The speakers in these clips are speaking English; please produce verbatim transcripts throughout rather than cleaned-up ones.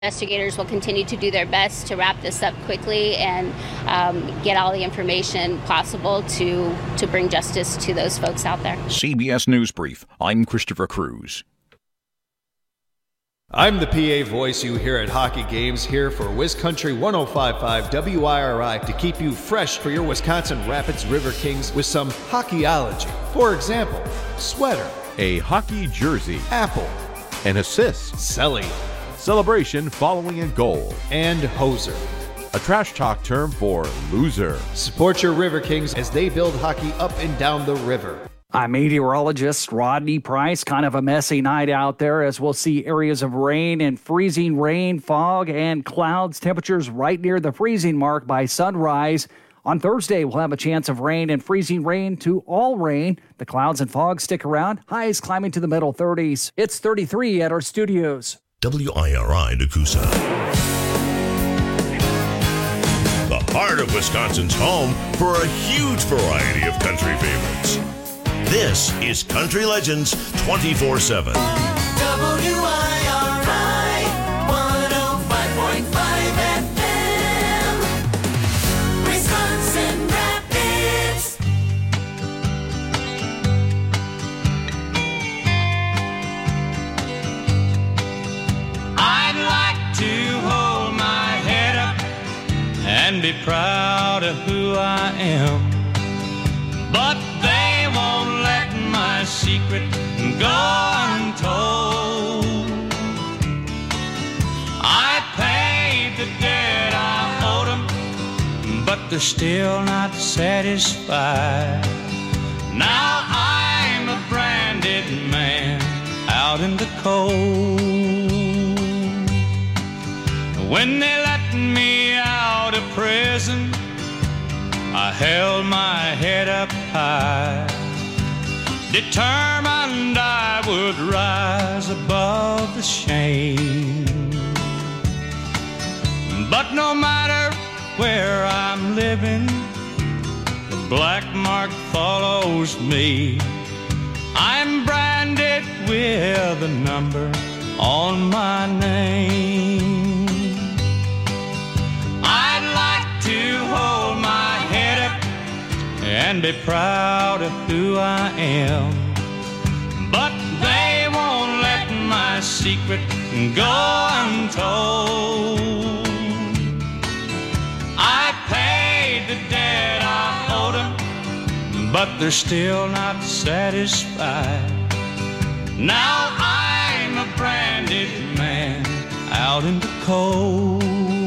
Investigators will continue to do their best to wrap this up quickly and um, get all the information possible to, to bring justice to those folks out there. C B S News Brief. I'm Christopher Cruz. I'm the P A voice you hear at hockey games, here for WisCountry one oh five point five W I R I to keep you fresh for your Wisconsin Rapids River Kings with some hockeyology. For example, sweater, a hockey jersey, apple, an assist, celly, celebration following a goal, and hoser, a trash talk term for loser. Support your River Kings as they build hockey up and down the river. I'm meteorologist Rodney Price. Kind of a messy night out there as we'll see areas of rain and freezing rain, fog, and clouds. Temperatures right near the freezing mark by sunrise. On Thursday, we'll have a chance of rain and freezing rain to all rain. The clouds and fog stick around. Highs climbing to the middle thirties. It's thirty-three at our studios. W I R I Nakusa. The heart of Wisconsin's home for a huge variety of country favorites. This is Country Legends twenty-four seven. W I R I one oh five point five F M. Wisconsin Rapids. I'd like to hold my head up and be proud of who I am, but they won't let my secret go untold. I paid the debt I owed them, but they're still not satisfied. Now I'm a branded man out in the cold. When they let me out of prison, I held my head up high, determined I would rise above the shame. But no matter where I'm living, the black mark follows me. I'm branded with a number on my name. I'd like to hold my head up and be proud of who I am, but they won't let my secret go untold. I paid the debt I owed them, but they're still not satisfied. Now I'm a branded man out in the cold.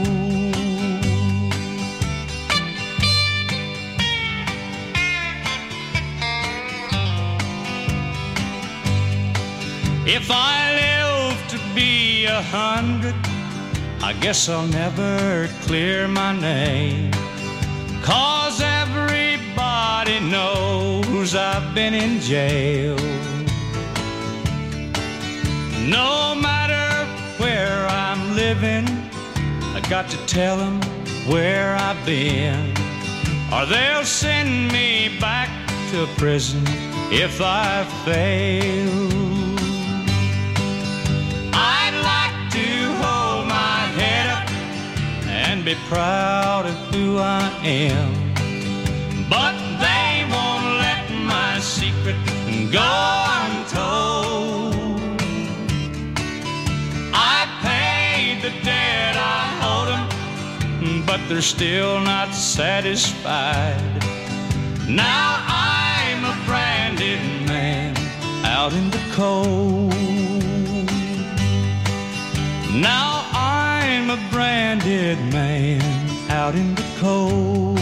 If I live to be a hundred, I guess I'll never clear my name, 'cause everybody knows I've been in jail. No matter where I'm living, I got to tell them where I've been, or they'll send me back to prison if I fail. Be proud of who I am, but they won't let my secret go untold. I paid the debt I owed them, but they're still not satisfied. Now I'm a branded man out in the cold. Now I'm a branded man out in the cold.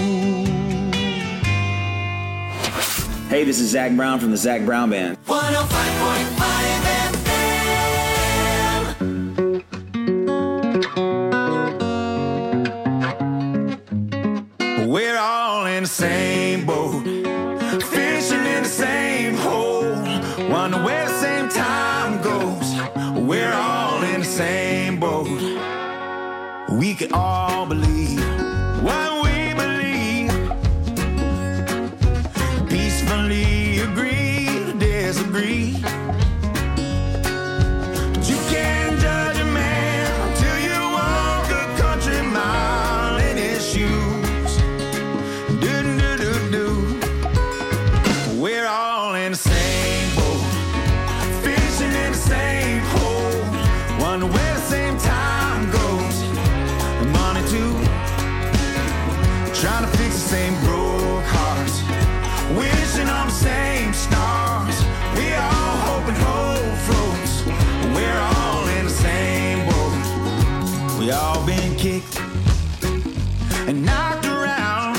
Hey, this is Zach Brown from the Zach Brown Band. one oh five point five F M. We're all in the same boat, fishing in the same hole, wonder where the same time goes. We're all in the same boat. We can all believe what we believe, peacefully agree to disagree. But you can't judge a man until you We all been kicked and knocked around,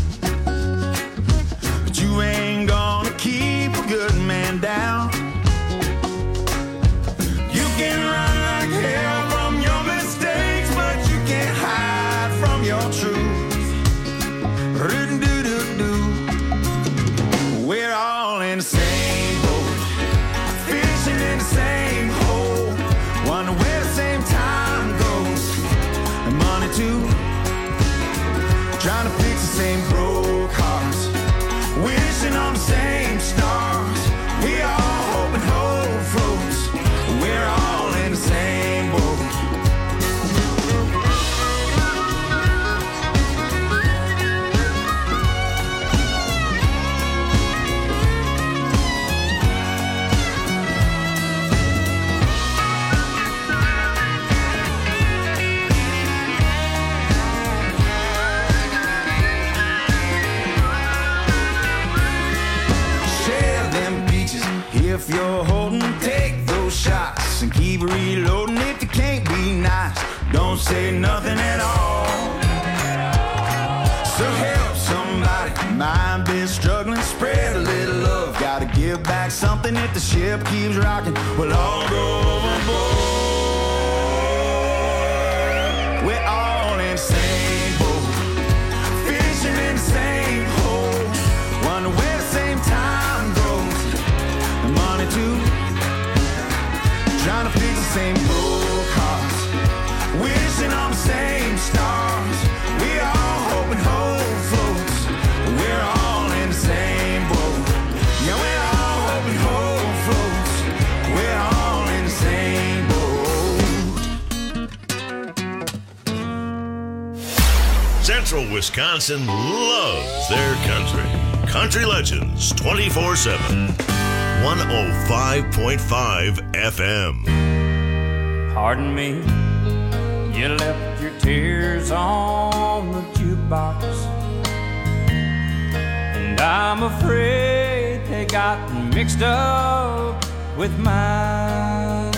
but you ain't gonna keep a good man down. You can run like hell from your mistakes, but you can't hide from your truth. Ru-do-do-do-do. We're all in the same boat, fishing in the same hole, wonder where the same time goes, and money too. Trying to fix the same broke hearts, wishing on the same stars. We all hope and hope floats. We're all in the same boat. If you're holding, take those shots and keep reloading. If you can't be nice, don't say nothing at all. So help somebody, mind been struggling, spread a little love. Gotta give back something if the ship keeps rocking. We'll all go overboard. We're all in the same boat, fishing in the same hole, wonder where the same time goes, and money too. Trying to fix the same broke hearts, wishing on the same stars. We all hope and hope floats. We're all in the same boat. Yeah, we're all hope and hope floats. We're all in the same boat. Central Wisconsin loves their country. Country Legends twenty-four seven. one oh five point five F M. Pardon me, you left your tears on the jukebox, and I'm afraid they got mixed up with mine.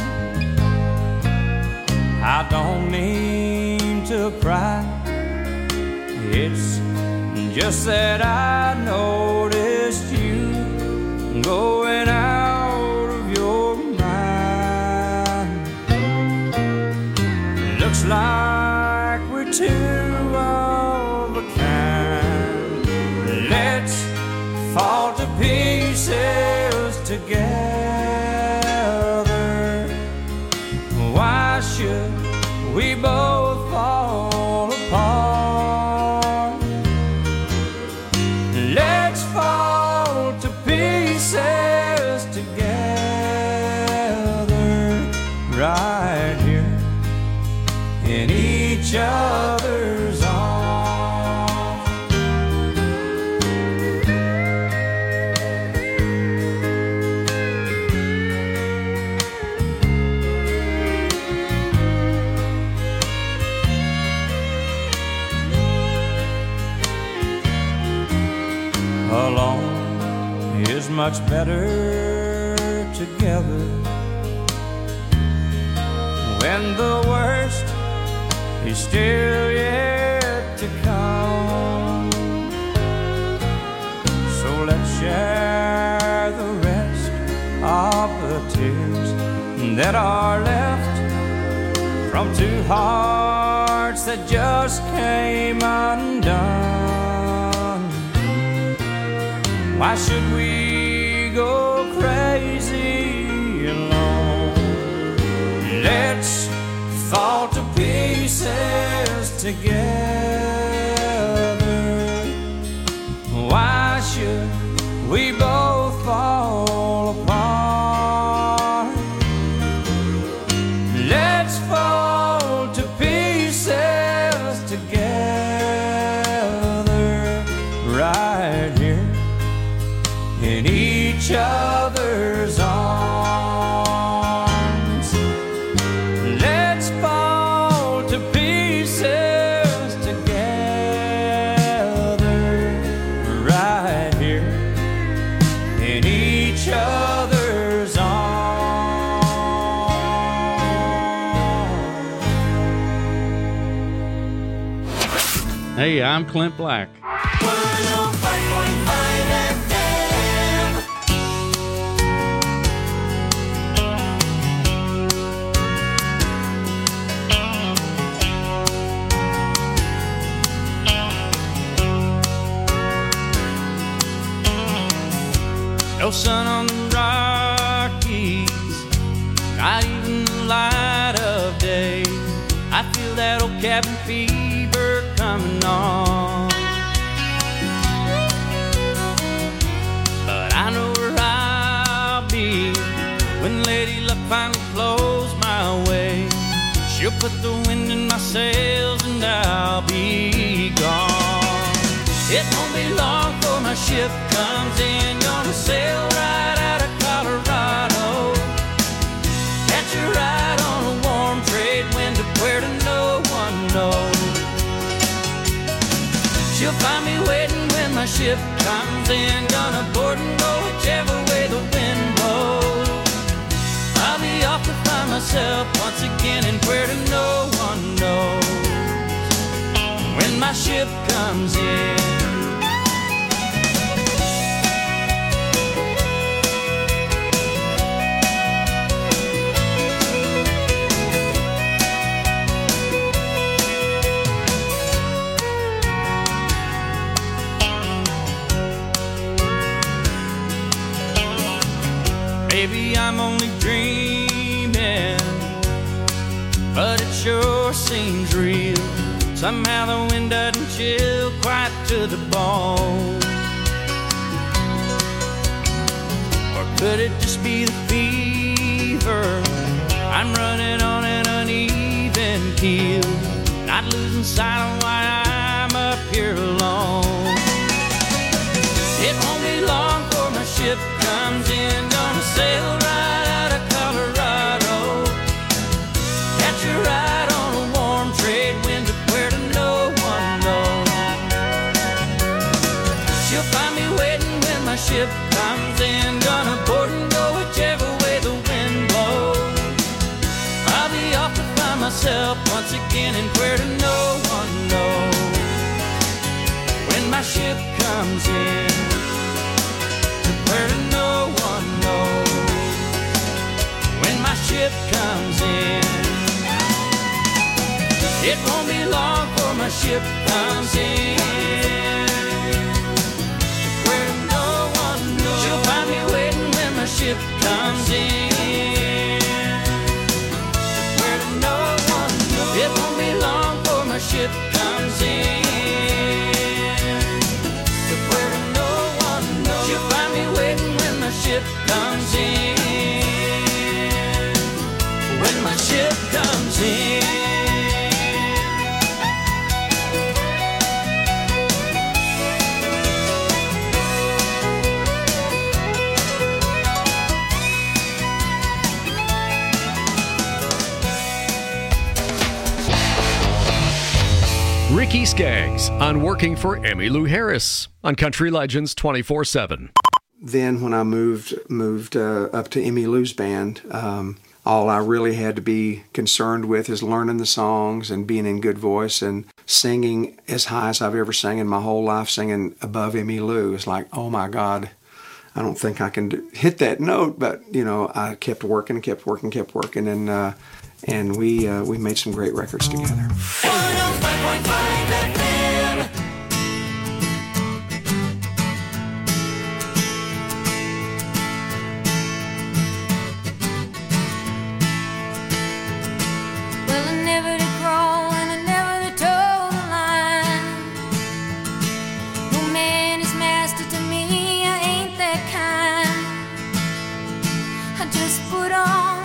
I don't mean to cry, it's just that I noticed you going out of your mind. Looks like we're two of a kind. Let's fall to pieces together. Why should we both fall apart? Let's fall to pieces together right here in each other's arms. Alone is much better together. When the worst is still yet to come, so let's share the rest of the tears that are left from two hearts that just came undone. Why should we go crazy alone? Let's fall to pieces together. Why should we both fall apart? Let's fall to pieces together right here in each other's arms. Let's fall to pieces Hey, I'm Clint Black. one oh five point five F M. No sun on the Rockies, not even the light of day. I feel that old cabin fever coming on, but I know where I'll be when Lady Luck finally blows my way. She'll put the wind in my sails and I'll be gone. It won't be long before my ship comes in, gonna sail right out of Colorado, catch a ride on a warm trade wind to Puerto no one knows. She'll find me waiting when my ship comes in, gonna board and go whichever way the wind blows. I'll be off to find myself once again in Puerto no one knows when my ship comes in. Maybe I'm only dreaming, but it sure seems real. Somehow the wind doesn't chill quite to the bone. Or could it just be the fever? I'm running on an uneven keel, not losing sight of why I'm up here alone. It won't be long before my ship comes in, gonna sail right out of Colorado, catch a ride on a warm trade wind to Puerto no one knows. She'll find me waiting when my ship comes in, gonna board and go whichever way the wind blows. I'll be off to find myself once again in Puerto no one knows when my ship comes in. Where no one knows when my ship comes in. It won't be long before my ship comes in. Where no one knows. She'll find me waiting when my ship comes in. Where no one knows. It won't be long before my ship comes in. Ship comes in. When my ship comes in. Ricky Skaggs on Working for Emmylou Harris on Country Legends twenty-four seven. Then when I moved moved uh, up to Emmylou's band, um, all I really had to be concerned with is learning the songs and being in good voice and singing as high as I've ever sang in my whole life, singing above Emmylou. It's like, oh my God, I don't think I can do, hit that note. But you know, I kept working, kept working, kept working, and uh, and we uh, we made some great records together. one oh five point five F M.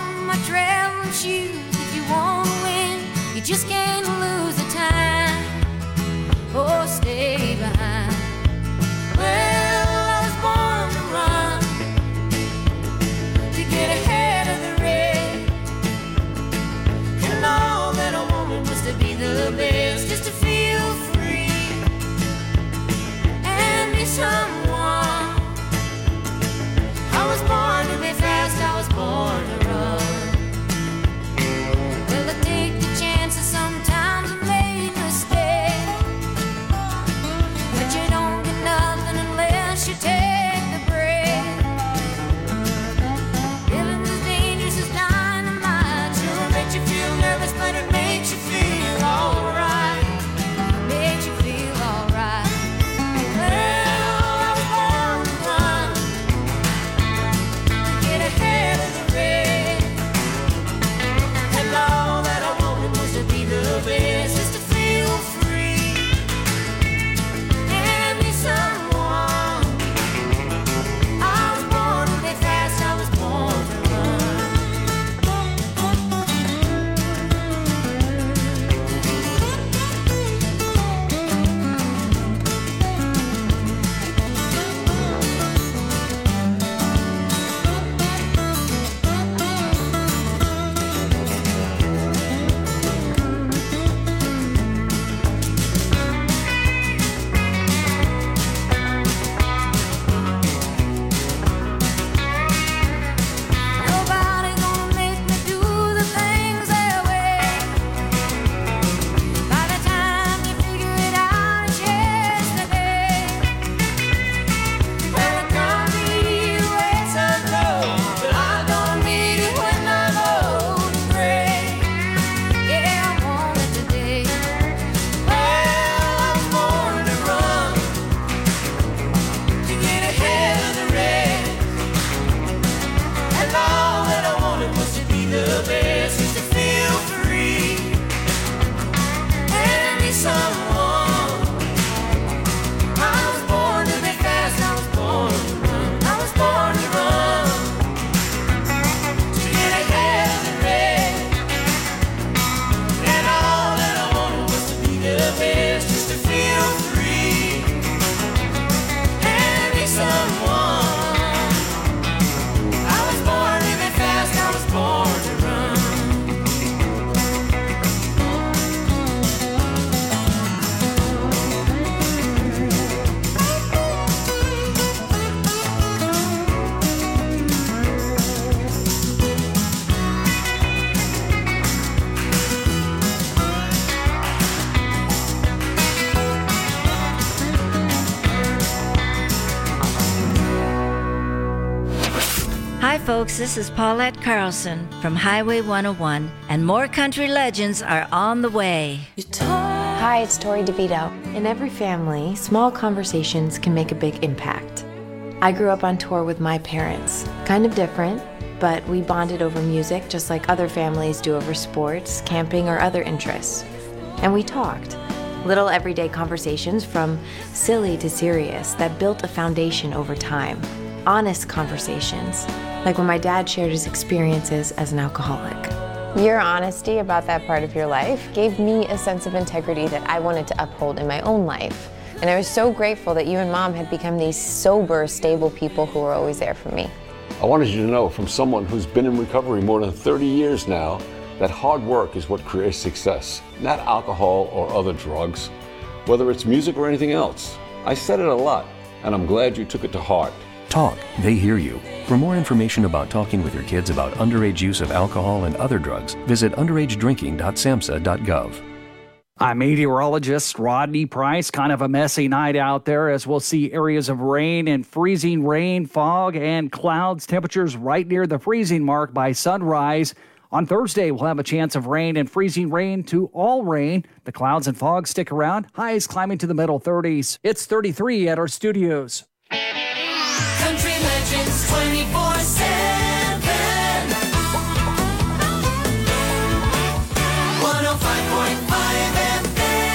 If you want to win, you just can't lose the time. folks. This is Paulette Carlson from Highway one oh one, and more country legends are on the way. Hi, it's Tori DeVito. In every family, small conversations can make a big impact. I grew up on tour with my parents. Kind of different, but we bonded over music just like other families do over sports, camping, or other interests. And we talked. Little everyday conversations from silly to serious that built a foundation over time. Honest conversations, like when my dad shared his experiences as an alcoholic. Your honesty about that part of your life gave me a sense of integrity that I wanted to uphold in my own life. And I was so grateful that you and Mom had become these sober, stable people who were always there for me. I wanted you to know from someone who's been in recovery more than thirty years now that hard work is what creates success, not alcohol or other drugs, whether it's music or anything else. I said it a lot, and I'm glad you took it to heart. Talk, they hear you. For more information about talking with your kids about underage use of alcohol and other drugs, visit underage drinking dot samhsa dot gov. I'm meteorologist Rodney Price. Kind of a messy night out there as we'll see areas of rain and freezing rain, fog, and clouds. Temperatures right near the freezing mark by sunrise. On Thursday, we'll have a chance of rain and freezing rain to all rain. The clouds and fog stick around. Highs climbing to the middle thirties. It's thirty-three at our studios. Country Legends twenty-four seven. one oh five point five F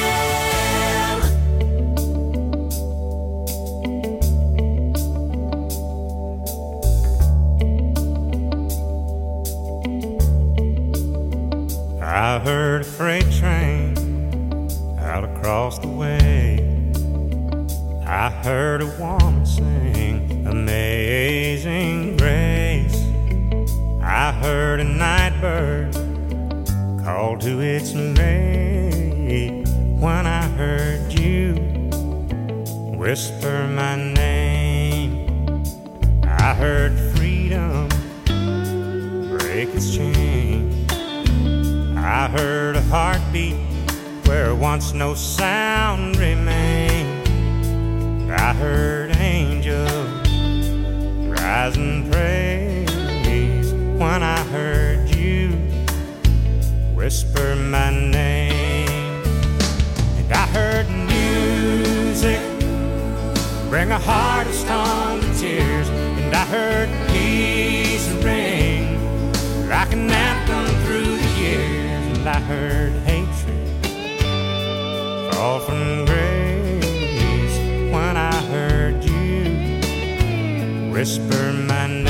I heard a freight train out across the way. I heard a woman sing Amazing Grace. I heard a night bird call to its mate. When I heard you whisper my name, I heard freedom break its chain. I heard a heartbeat where once no sound remained. I heard angels rise and praise when I heard you whisper my name. And I heard music bring a heart of stone to tears. And I heard peace ring like an anthem through the years. And I heard hatred fall from grace when I heard you whisper my name.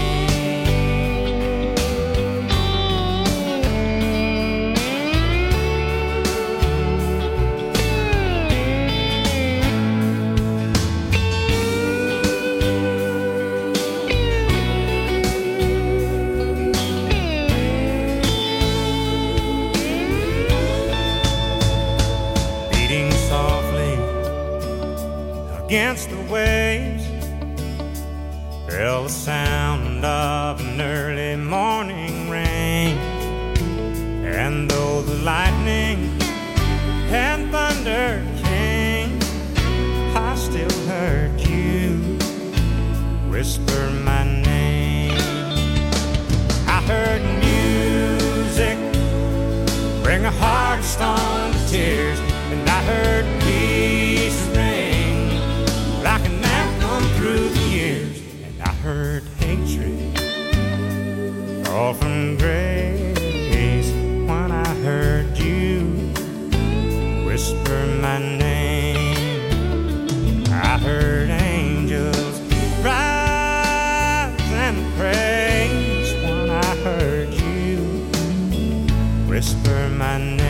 Against the waves fell the sound of an early morning rain. And though the lightning and thunder came, I still heard you whisper my name. I heard music bring a heart of stone to tears. And I heard peace ring like an anthem through the years. And I heard hatred fall from grace when I heard you whisper my name. I heard angels rise and praise when I heard you whisper my name.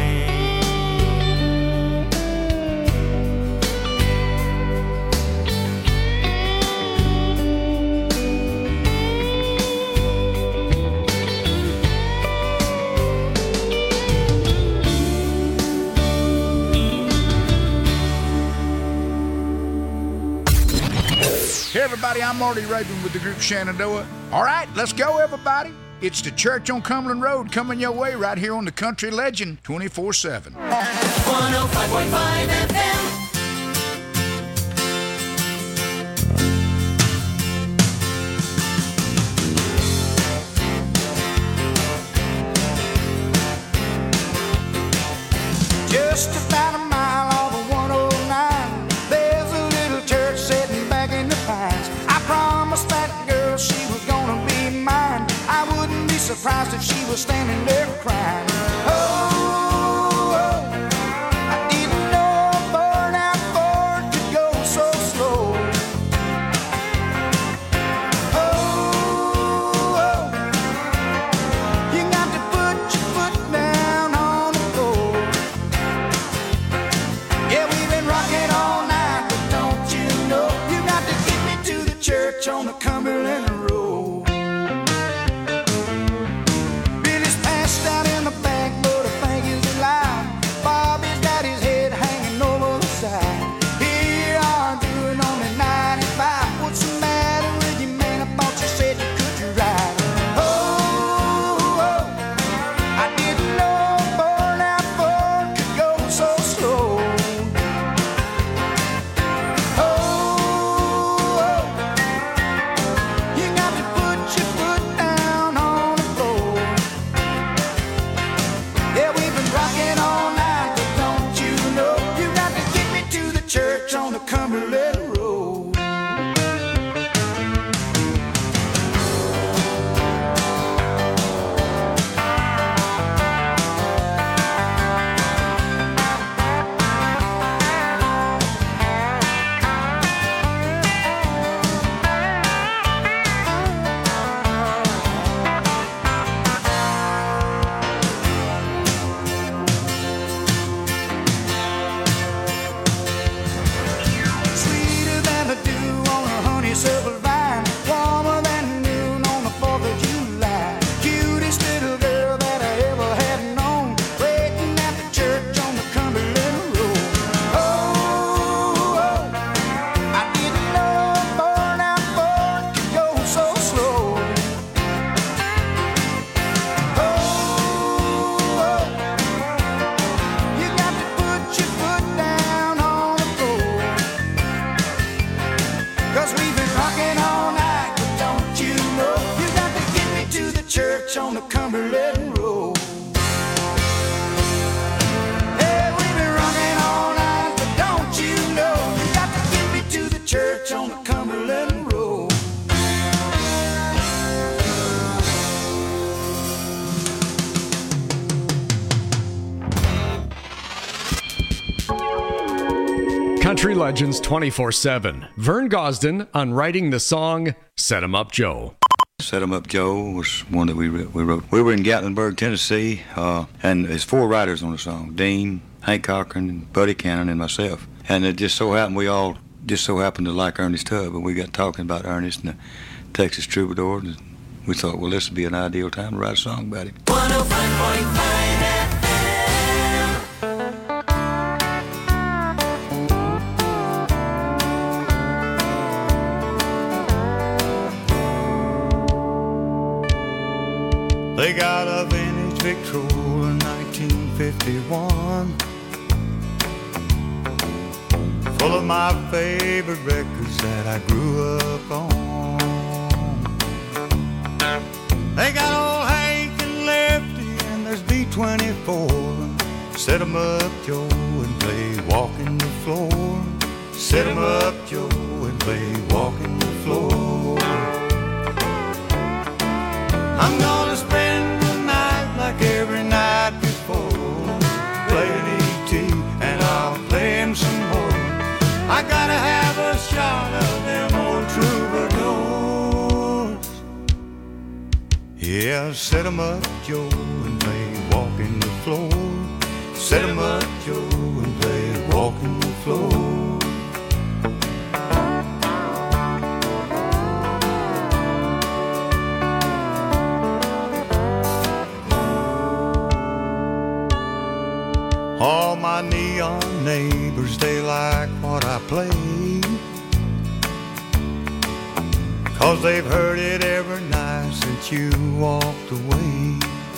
Hey everybody, I'm Marty Raven with the group Shenandoah. All right, let's go everybody. It's the Church on Cumberland Road coming your way right here on the Country Legend twenty-four seven. one oh five point five F M. Just about a mile off of one oh nine, there's a little church sitting back in the pines. I promised that girl she was gonna be mine. I wouldn't be surprised if she was standing there crying. Oh, oh, I didn't know a burnout Ford could go so slow. Oh, oh, you got to put your foot down on the floor. Yeah, we've been rocking all night, but don't you know you got to get me to the church on the Cumberland Road. Billy's passed out in the back, but I think he's alive. Bobby's got his head hanging over the side. Here are doing only ninety-five. What's the matter with you, man? I thought you said you could ride. Oh, oh, I didn't know a burnout Ford could go so slow. Oh, oh, you got to put your foot down on the floor. Yeah, we've been rocking all night, but don't you know you got to get me to the church on the Cumberland Road. Sweeter than the dew on a honeysuckle vine, warmer than noon on the fourth of July. Cutest little girl that I ever had known, waiting at the church on the Cumberland Road. Oh, oh, I didn't know a burnout Ford could go so slow. Oh, oh, you got to put your foot down on the floor. Cause we've been rocking all night, but don't you know you got to get me to the church on the Cumberland Road. Hey, we've been rocking all night, but don't you know you got to get me to the church on the Cumberland Road. Country Legends twenty-four seven. Vern Gosden on writing the song Set 'em Up Joe. Set 'em Up Joe was one that we wrote. We, wrote. we were in Gatlinburg, Tennessee, uh, and there's four writers on the song: Dean, Hank Cochran, Buddy Cannon, and myself. And it just so happened we all just so happened to like Ernest Tubb, and we got talking about Ernest and the Texas Troubadours. And we thought, well, this would be an ideal time to write a song about him. one oh five point five F M. They got a vintage Victrola in nineteen fifty-one, full of my favorite records that I grew up on. They got old Hank and Lefty, and there's B twenty-four. Set 'em up, Joe, and play Walking the Floor. Set 'em up, Joe, and play Walking the Floor. I'm gonna spend the night like every night before, playing E T, and I'll play him some more. I gotta have a shot of them old troubadours. Yeah, set 'em up, Joe, and play Walking the Floor. Set 'em up, Joe, and play Walking the Floor. All my neon neighbors, they like what I play, 'cause they've heard it every night since you walked away.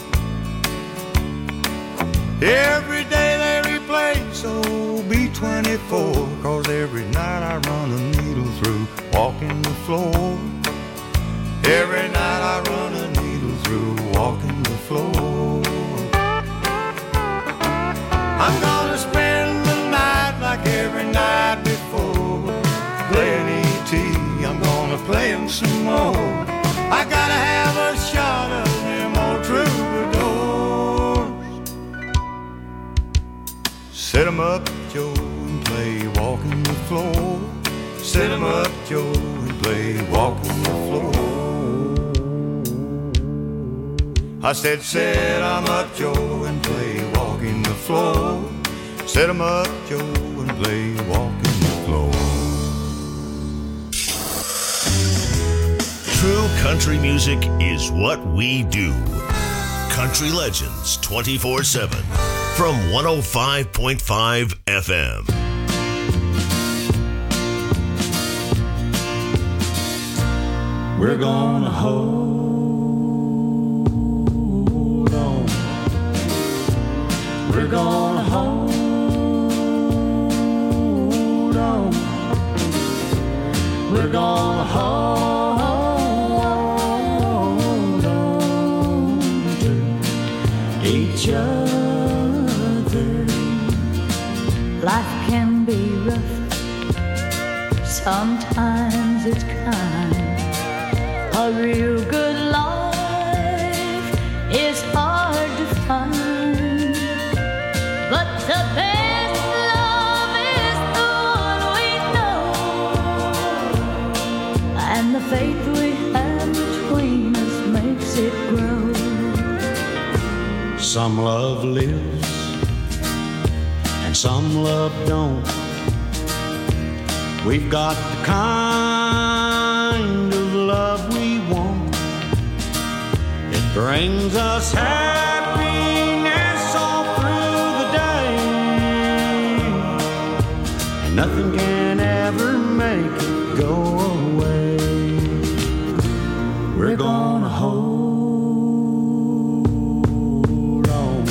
Every day they replay so B twenty-four, 'cause every night I run a needle through Walking the Floor. Every night I run a needle through Walking the Floor. I'm gonna Set 'em up, Joe, and play walking the floor. Set 'em up, Joe, and play walking the floor. I said, set 'em up, Joe, and play walking the floor. Set 'em up, Joe, and play walking the floor. True country music is what we do. Country Legends twenty-four seven from one oh five point five F M. We're gonna hold on. We're gonna hold on. We're gonna hold on to each other. Life can be rough, sometimes it's kind. A real good life is hard to find, but the best love is the one we know, and the faith we have between us makes it grow. Some love lives and some love don't. We've got the kind of love we want. It brings us happiness all through the day, and nothing can ever make it go away. We're gonna hold on.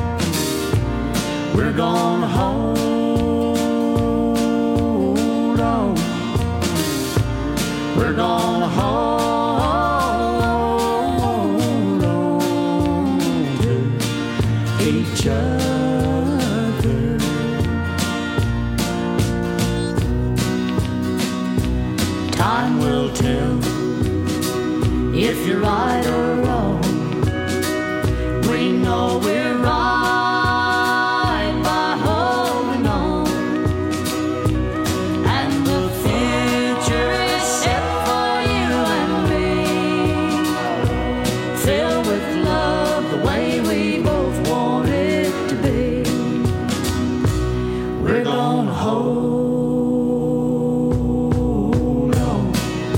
We're gonna hold on. We're gonna hold on to each other. Time will tell if you're right or wrong. We know we're right by holding on, and the future is set for you and me, filled with love the way we both want it to be. We're gonna hold on.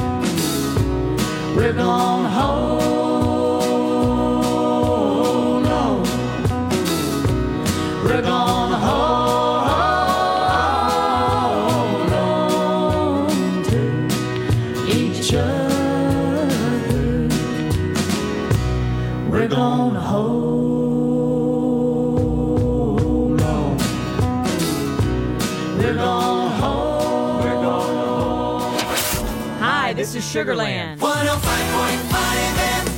We're gonna hold on. We're gonna hold on to each other. We're gonna hold on. We're gonna hold. We're gonna hold. Hi, this is Sugarland. one oh five point five F M.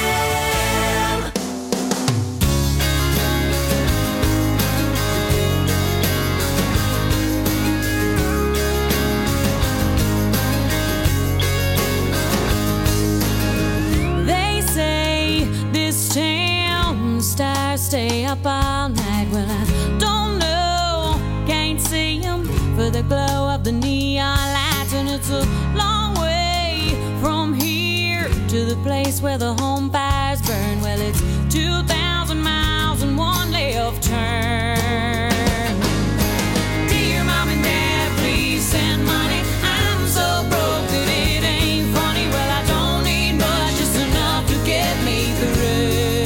They say this town stars stay up all night. Well, I don't know, can't see them for the glow of the neon lights. And it's a long way from here to the place where the home fires burn. Well, it's two thousand miles and one left turn. Dear Mom and Dad, please send money. I'm so broke that it ain't funny. Well, I don't need much, just enough to get me through.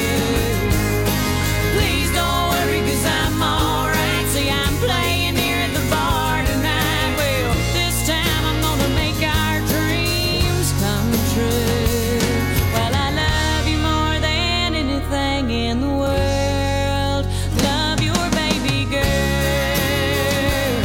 Please don't worry, cause I'm alright. See, I'm playing here at the bar tonight. Well, this time I'm gonna make our dreams come true. Well, I love you more than anything in the world. Love your baby girl.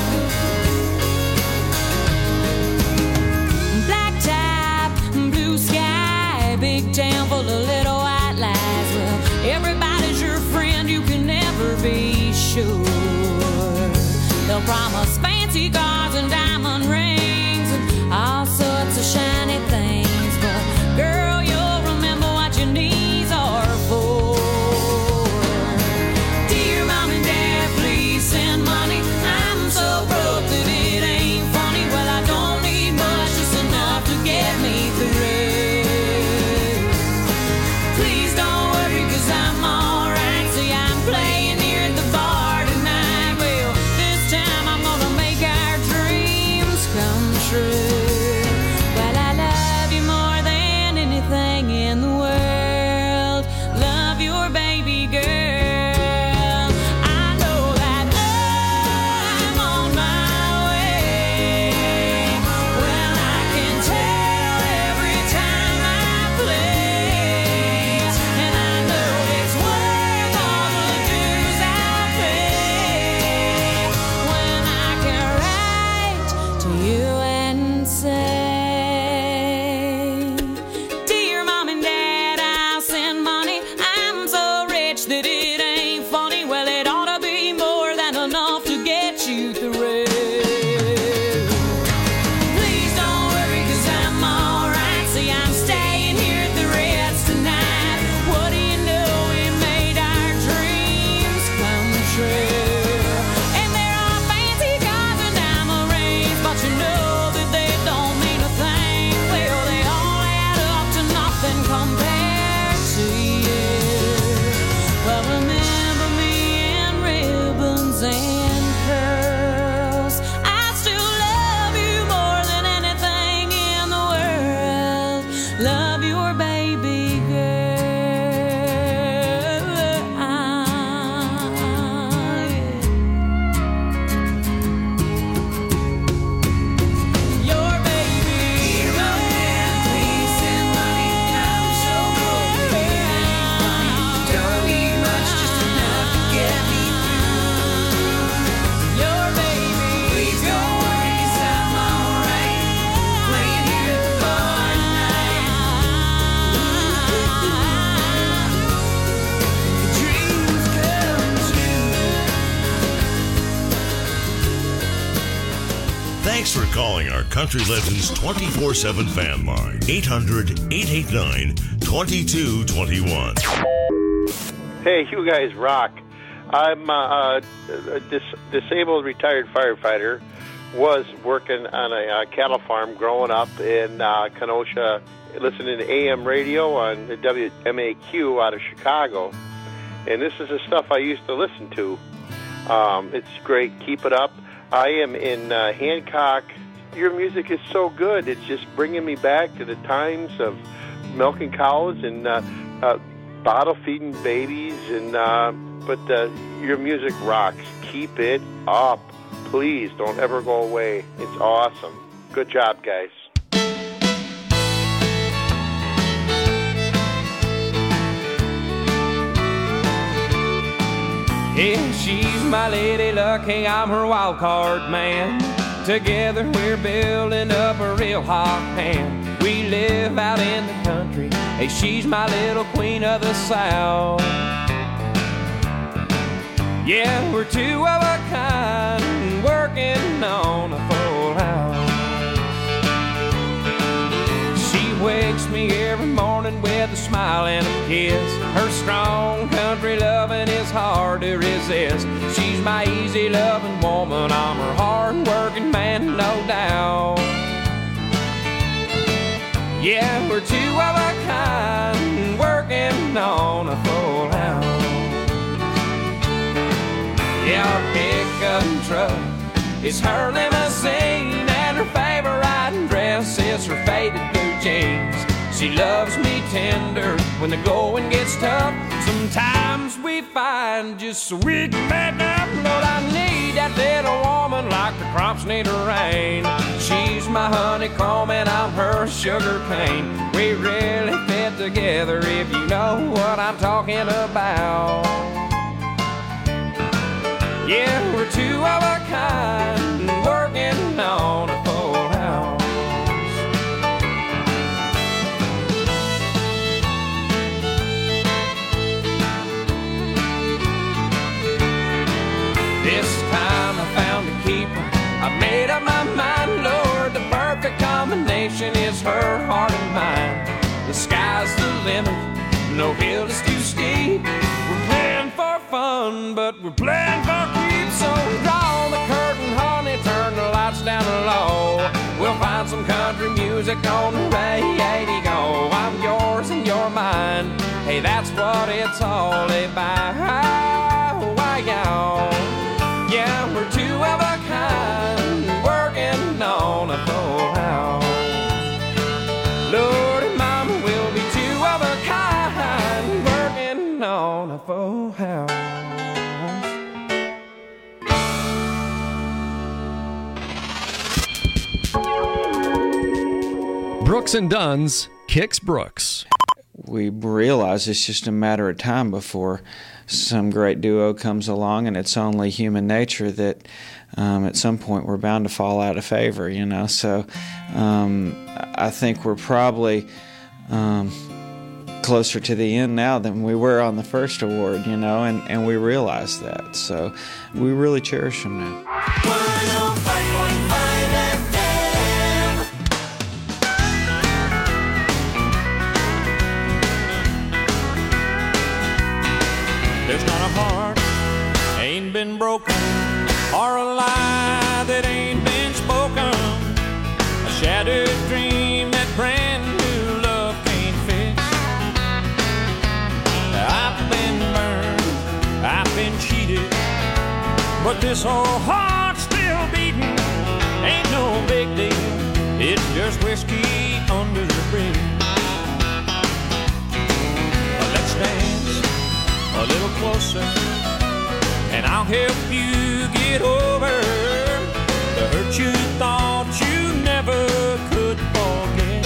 Black top, blue sky, big town full of little white lies. Well, everybody's your friend, you can never be sure. They'll promise fancy cars and diamond rings and all sorts of shiny things, but girl, you'll remember what your knees are for. Dear Mom and Dad, please Thanks for calling our Country Legends twenty-four seven fan line. eight hundred, eight eight nine, two two two one. Hey, you guys rock. I'm uh, a dis- disabled retired firefighter. Was working on a uh, cattle farm growing up in uh, Kenosha, listening to A M radio on the W M A Q out of Chicago. And this is the stuff I used to listen to. Um, it's great. Keep it up. I am in uh, Hancock. Your music is so good. It's just bringing me back to the times of milking cows and uh, uh, bottle feeding babies. And uh, but uh, your music rocks. Keep it up. Please don't ever go away. It's awesome. Good job, guys. Yeah, she's my lady lucky, I'm her wild card man. Together we're building up a real hot pan. We live out in the country. Hey, she's my little queen of the South. Yeah, we're two of a kind, working on a full house. She wakes me every morning with a smile and a kiss. Her strong country loving is hard to resist. She's my easy loving woman, I'm her hard working man, no doubt. Yeah, we're two of a kind, working on a full house. Yeah, our pickup truck is her limousine, and her favorite riding dress is her faded blue jeans. She loves me tender when the going gets tough. Sometimes we find just so we can make up. Lord, I need that little woman like the crops need a rain. She's my honeycomb and I'm her sugar cane. We really fit together if you know what I'm talking about. Yeah, we're two of a kind, working on a full house. This time I found a keeper, I made up my mind, Lord, the perfect combination is her heart and mine. The sky's the limit, no hill is too steep. We're playing for fun, but we're playing for keeps. So draw the curtain, honey, turn the lights down low. We'll find some country music on the radio. I'm yours and you're mine. Hey, that's what it's all about. Why, y'all? Yeah, we're two of a kind, working on a full house. Lord and Mama will be two of a kind, working on a full house. Brooks and Dunn's Kix Brooks. We realize it's just a matter of time before some great duo comes along, and it's only human nature that um, at some point we're bound to fall out of favor, you know. So um, I think we're probably um, closer to the end now than we were on the first award, you know, and, and we realize that. So we really cherish them now. There's not a heart ain't been broken, or a lie that ain't been spoken, a shattered dream that brand new love can't fix. I've been burned, I've been cheated, but this old heart's still beating. Ain't no big deal, it's just whiskey under the bridge. Let's dance a little closer, and I'll help you get over the hurt you thought you never could forget,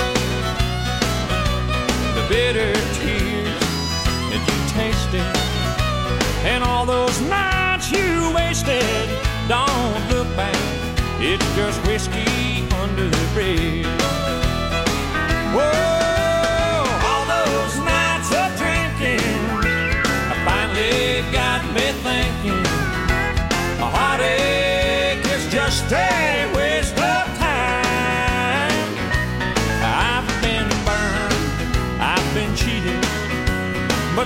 the bitter tears that you tasted, and all those nights you wasted. Don't look back, it's just whiskey under the bridge. Whoa. Got me thinking a heartache is just a waste of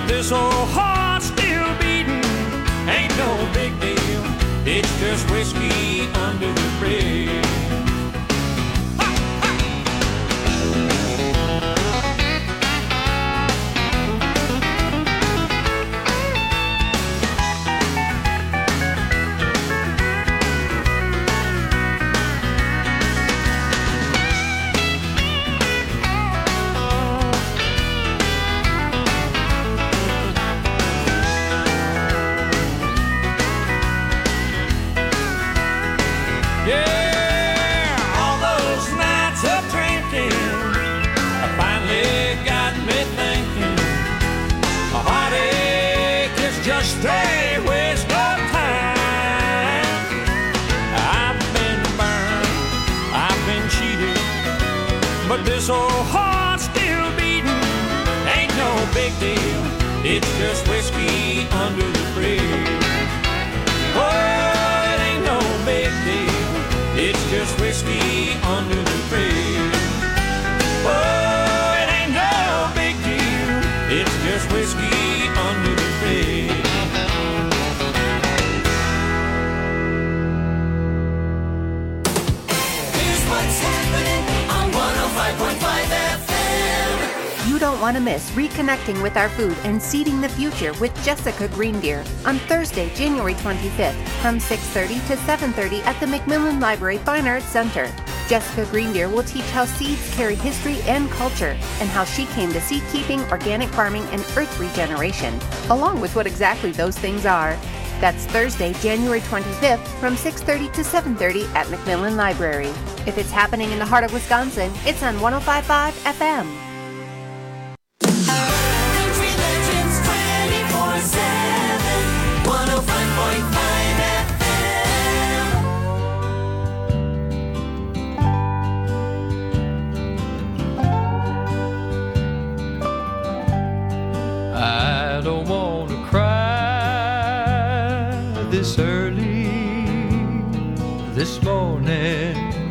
But this old heart still beating ain't no big deal. It's just whiskey under the bridge. Stay waste of time. I've been burned, I've been cheated, but this old heart still beating ain't no big deal. It's just whiskey under the bridge. Oh, it ain't no big deal. It's just whiskey under the bridge. Oh, it ain't no big deal. It's just whiskey under the bridge. You don't want to miss Reconnecting with Our Food and Seeding the Future with Jessica Greendeer on Thursday, January twenty-fifth from six thirty to seven thirty at the Macmillan Library Fine Arts Center. Jessica Greendeer will teach how seeds carry history and culture and how she came to seed keeping, organic farming, and earth regeneration, along with what exactly those things are. That's Thursday, January twenty-fifth from six thirty to seven thirty at Macmillan Library. If it's happening in the heart of Wisconsin, it's on one oh five point five F M. Country Legends twenty-four seven, one oh five point five F I don't want to cry this early this morning,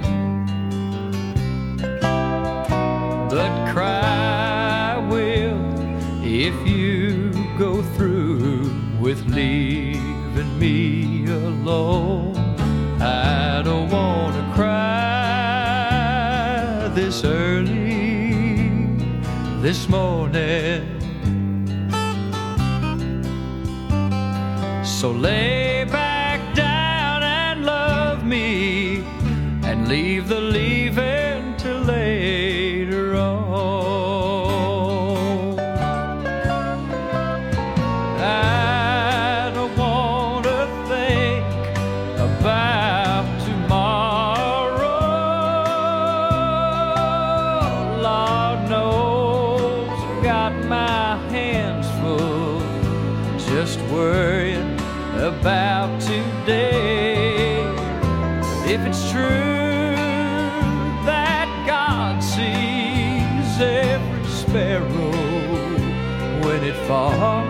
but cry will if you go through with leaving me alone. I don't want to cry this early this morning, so lay back down and love me and leave the leaving till later on. I don't want to think about tomorrow. Lord knows I've got my hands full just worrying about today. If it's true that God sees every sparrow when it falls,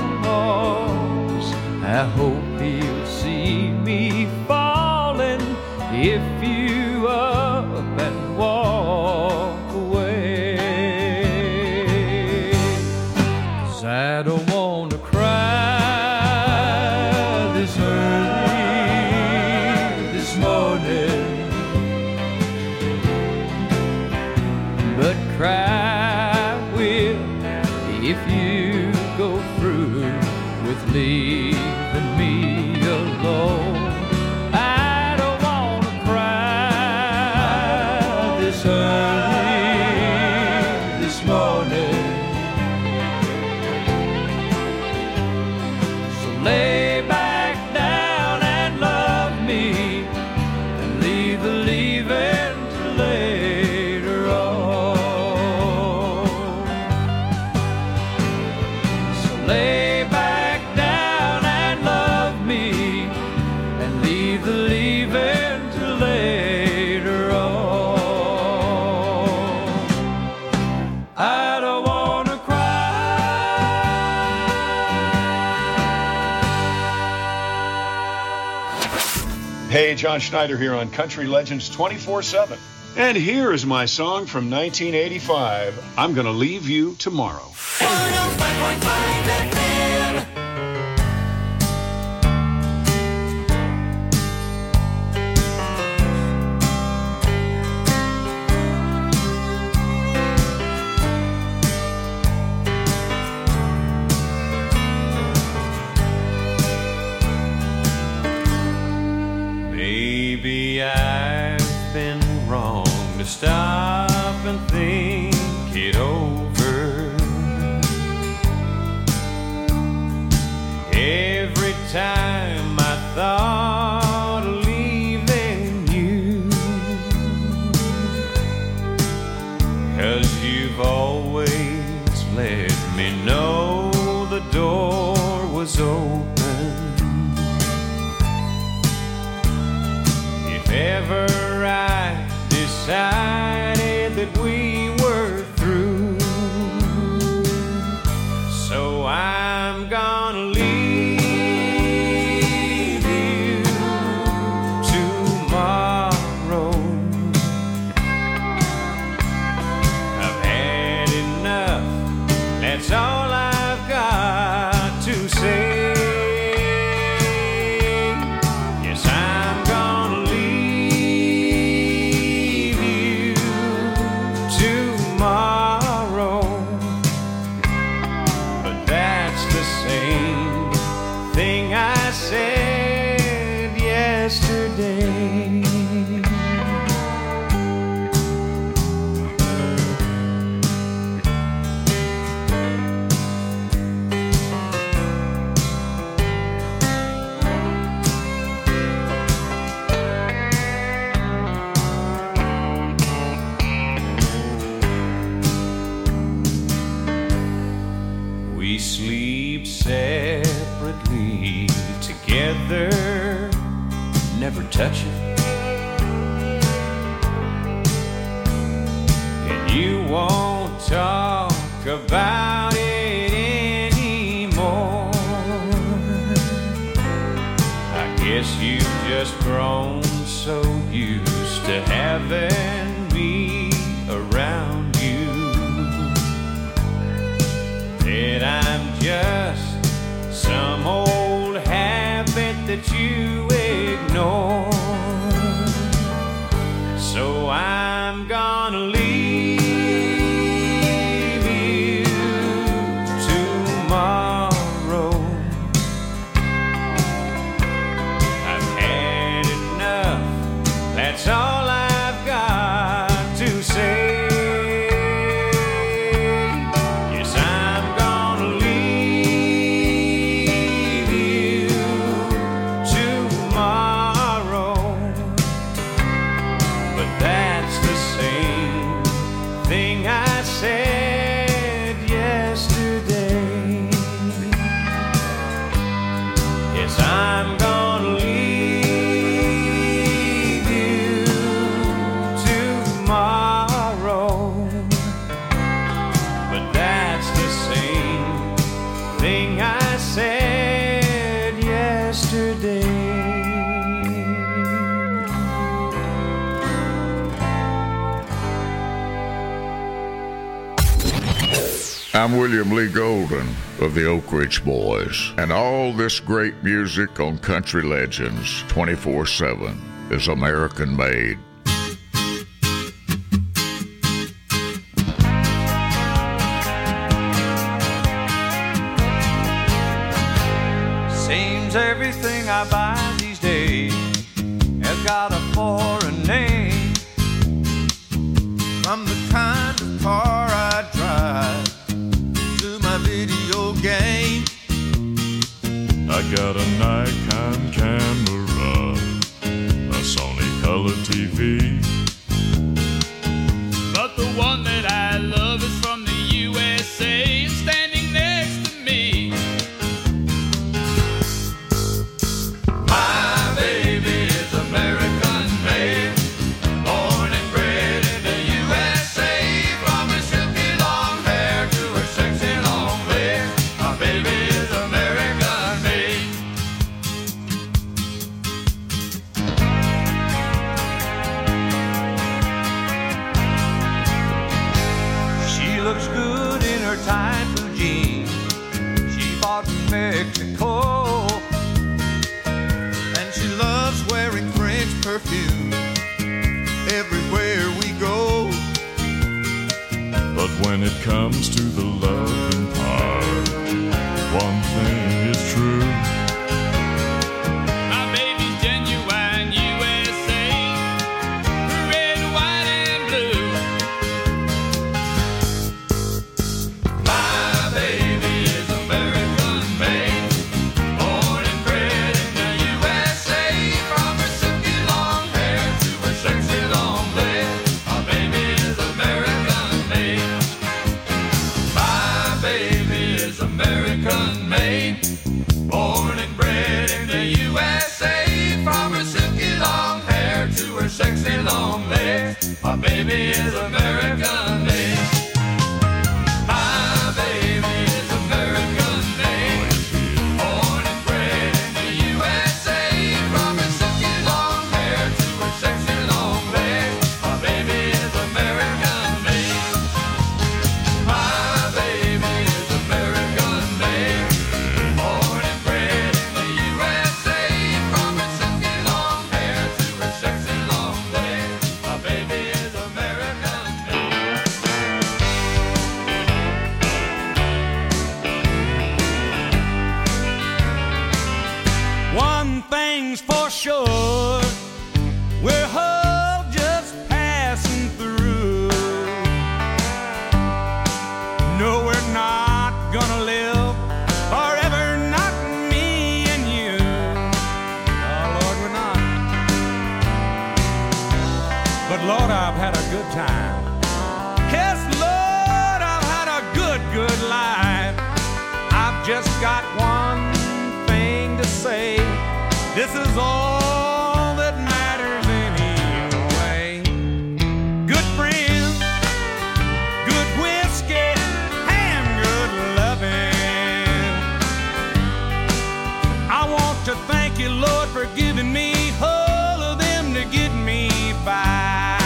I hope he'll see me falling if you up and walk away. 'Cause I don't want to cry this early this morning, but cry will if you go through with leaving me alone. I don't want to cry this early this morning, so lay back down and love me and leave the leaving till later on. So lay back down and love me and leave the leaving till later on. I don't want to cry. Hey, John Schneider here on Country Legends twenty-four seven. And here is my song from nineteen eighty-five, I'm Gonna Leave You Tomorrow. one oh five point five F M. Maybe I've been wrong to stop and think it over. Every time I thought of leaving you, 'cause you've always let me know the door was open. If ever I decided that we were through, so I'm gonna leave you tomorrow. I've had enough, that's all I've got to say. Yes, I'm gonna leave you tomorrow. But that's the same thing I said yesterday. We sleep separately, together, never touching. And you won't talk about it anymore. I guess you've just grown so used to having me around you that I'm just some old habit that you ignore. So I'm gonna leave you tomorrow. I've had enough, that's all I've got to say. Yes, I'm gonna leave you tomorrow. But that's the same thing I said yesterday. Yes, I'm gonna leave you tomorrow. But that's the same thing I said yesterday. I'm William Lee Golden of the Oak Ridge Boys, and all this great music on Country Legends twenty-four seven is American made. Seems everything I buy these days has got a foreign name. From the kind of car I drive to my video game, I got a Nikon camera, a Sony color T V. But the one that I love is from the U S A and standing next to me. my baby is American made, born and bred in the U S A. From her silky long hair to her sexy long leg, my baby is American made. perfume everywhere we go. But when it comes to the loving part, one thing is true. My baby's genuine U S A, red, white, and blue. My baby is American made, born and bred in the U S A. From her silky long hair to her sexy long legs, my baby is American made. My baby is American made, born and bred in the U S A. From her silky long hair to her sexy long legs, my baby is American made. My baby is American made, born and bred in the U S A. From her silky long hair to her sexy long legs, my baby is American made. My baby is American made, born and bred in the U S A. From her silky long hair to her sexy long legs, my baby is American made. One thing's for sure, we're all just passing through. No, we're not gonna live forever, not me and you. Oh, Lord, we're not. But Lord, I've had a good time. Yes, Lord, I've had a good, good life. I've just got one thing to say. This is all that matters anyway. Good friends, good whiskey, and good loving. I want to thank you, Lord, for giving me all of them to get me by.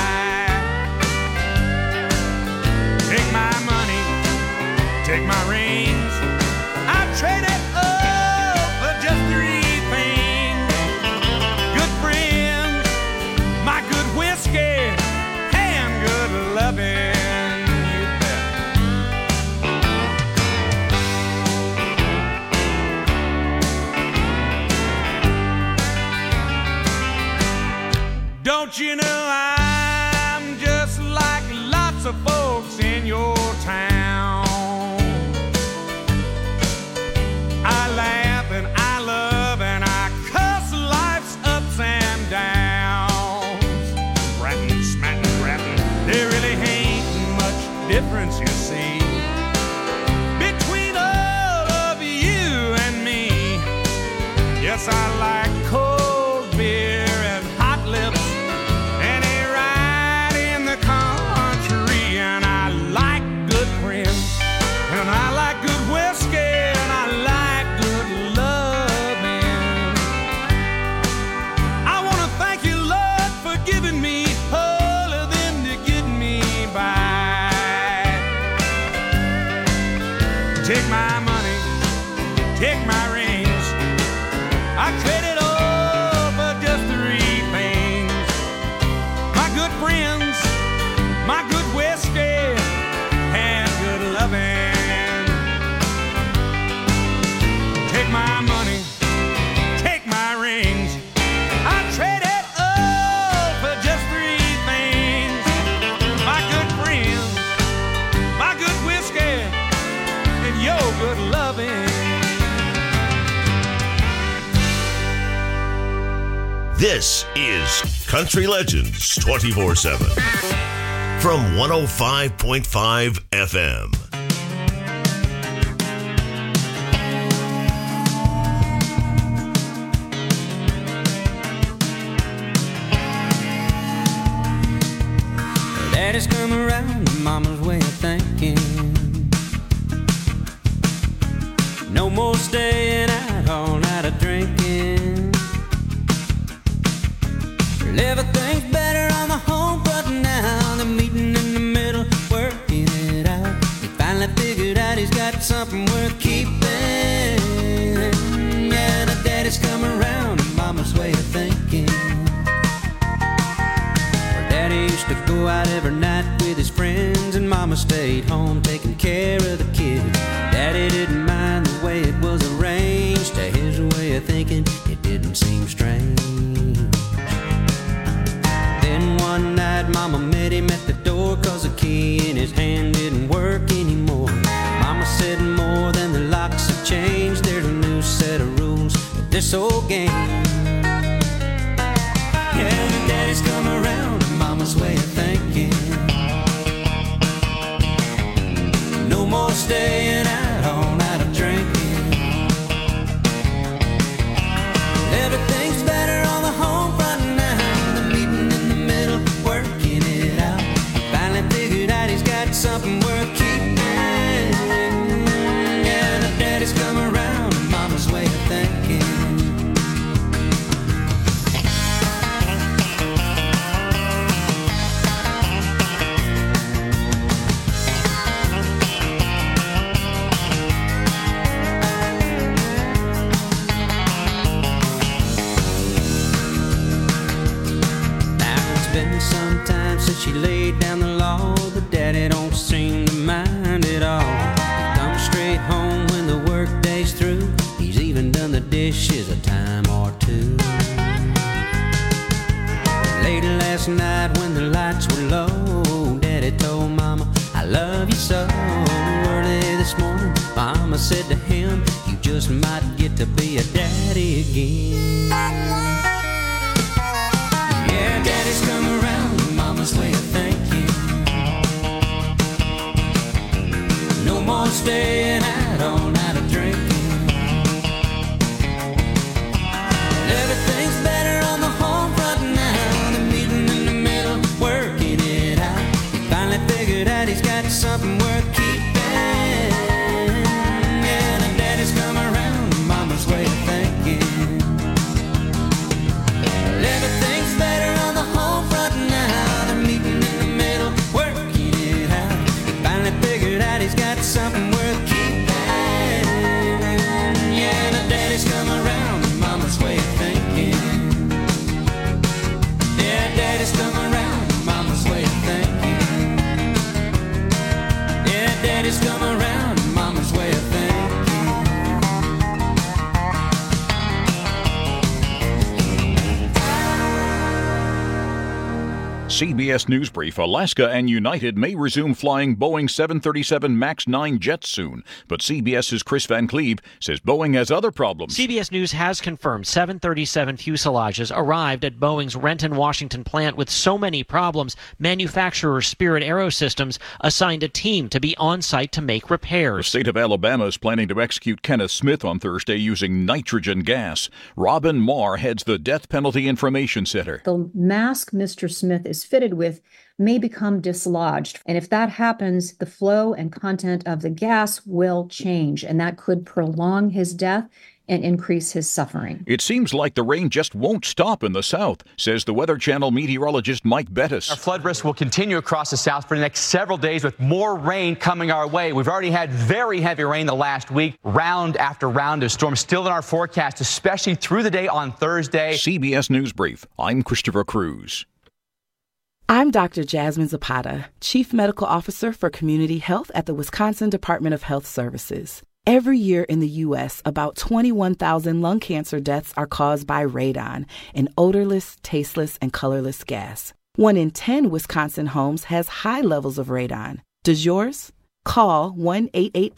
Take my money, take my rings, I trade it all for just three things. Good friends, my good whiskey, and good loving. You bet. Don't you know I'm just like lots of folks in your town? I laugh and I love and I cuss life's ups and downs. Ratting, smatting, rapping, there really ain't much difference, you see, between all of you and me. Yes, I like cold beer and hot lips and a ride in the country, and I like good friends, and I like good whiskey, and I like good loving. I want to thank you, Lord, for giving me all of them to get me by. Take my money, take my rings, I trade it all for just three things. My good friends, my good whiskey, and good loving. Take my money, take my rings, I trade it all for just three things. My good friends, my good whiskey, and your good loving. This is Country Legends twenty-four seven from one oh five point five F M. Daddy's come around, mama's way of thinking. No more staying out all night of drinking. Everything's better on the home front now. The meeting in the middle, working it out. He finally figured out he's got something worth keeping. Yeah, the daddy's come around and mama's way of thinking. used to go out every night with his friends, and Mama stayed home taking care of the kids. Daddy didn't mind the way it was arranged. To his way of thinking, it didn't seem strange. Then one night Mama met him at the door, cause the key in his hand didn't work anymore. Mama said more than the locks have changed, there's a new set of rules with this old game. Yeah, and Daddy's come around to Mama's way of thinking. No more staying out all night of drinking. Everything's better on the home front now. The meeting in the middle, working it out. Finally figured out he's got something worth keeping. Yeah, the Daddy's come around to Mama's way of thinking. Sometimes since she laid down the law, the Daddy don't seem to mind at all. He comes straight home when the work day's through. He's even done the dishes a time or two. Later last night when the lights were low, Daddy told Mama, I love you so. Early this morning, Mama said to him, you just might get to be a daddy again. Yeah, Daddy's come around to Mama's way of thinking. No more staying out all night of drinking. Everything's better on the home front now. The meeting in the middle, working it out. He finally figured out he's got something worth keeping. Yeah, the Daddy's come around to Mama's way of thinking. Everything's better on the home front now. The meeting in the middle, working it out. He finally figured out he's got something worth keeping. Yeah, the Daddy's come around to Mama's way of thinking. Yeah, Daddy's come around to Mama's way of thinking. Yeah, Daddy's come around to Mama's way of thinking. C B S News Brief. Alaska and United may resume flying Boeing seven thirty-seven MAX nine jets soon, but CBS's Chris Van Cleve says Boeing has other problems. C B S News has confirmed seven thirty-seven fuselages arrived at Boeing's Renton, Washington plant with so many problems, manufacturer Spirit Aerosystems assigned a team to be on site to make repairs. The state of Alabama is planning to execute Kenneth Smith on Thursday using nitrogen gas. Robin Marr heads the Death Penalty Information Center. The mask Mister Smith is fitted with may become dislodged. And if that happens, the flow and content of the gas will change, and that could prolong his death and increase his suffering. It seems like the rain just won't stop in the south, says the Weather Channel meteorologist Mike Bettis. Our flood risk will continue across the south for the next several days with more rain coming our way. We've already had very heavy rain the last week, round after round of storms still in our forecast, especially through the day on Thursday. C B S News Brief. I'm Christopher Cruz. I'm Doctor Jasmine Zapata, Chief Medical Officer for Community Health at the Wisconsin Department of Health Services. Every year in the U S, about twenty-one thousand lung cancer deaths are caused by radon, an odorless, tasteless, and colorless gas. One in ten Wisconsin homes has high levels of radon. Does yours? Call one eight eight eight